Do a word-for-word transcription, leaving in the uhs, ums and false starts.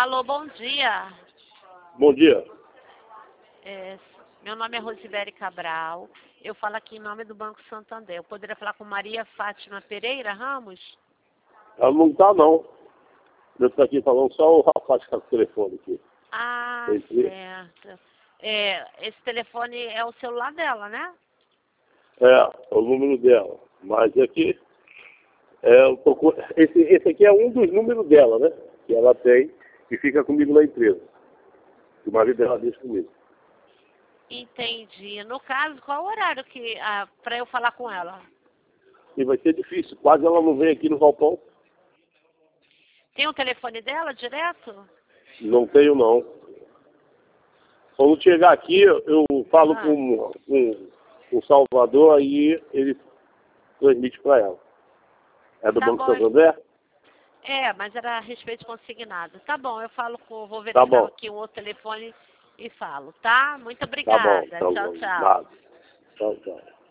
Alô, bom dia. Bom dia. É, meu nome é Rosibere Cabral. Eu falo aqui em nome do Banco Santander. Eu poderia falar com Maria Fátima Pereira Ramos? Ela não está, não. Eu estou aqui falando, só o rapaz que está com o telefone aqui. Ah, Esse- certo. É, esse telefone é o celular dela, né? É, é o número dela. Mas aqui, é, eu tô com- esse, esse aqui é um dos números dela, né? Que ela tem e fica comigo na empresa. Que o marido dela deixa comigo. Entendi. No caso, qual o horário que ah, para eu falar com ela? E vai ser difícil. Quase ela não vem aqui no galpão. Tem o telefone dela direto? Não tenho, não. Quando chegar aqui, eu eu falo Ah. com, com o Salvador, aí ele transmite para ela. É do Tá Banco bom. Santander? É, mas era a respeito consignado. Tá bom, eu falo com, vou Tá verificar bom. aqui um outro telefone e falo, tá? Muito Tá bom, obrigada. tá Tchau, bom. tchau. Nada. Tchau, tchau.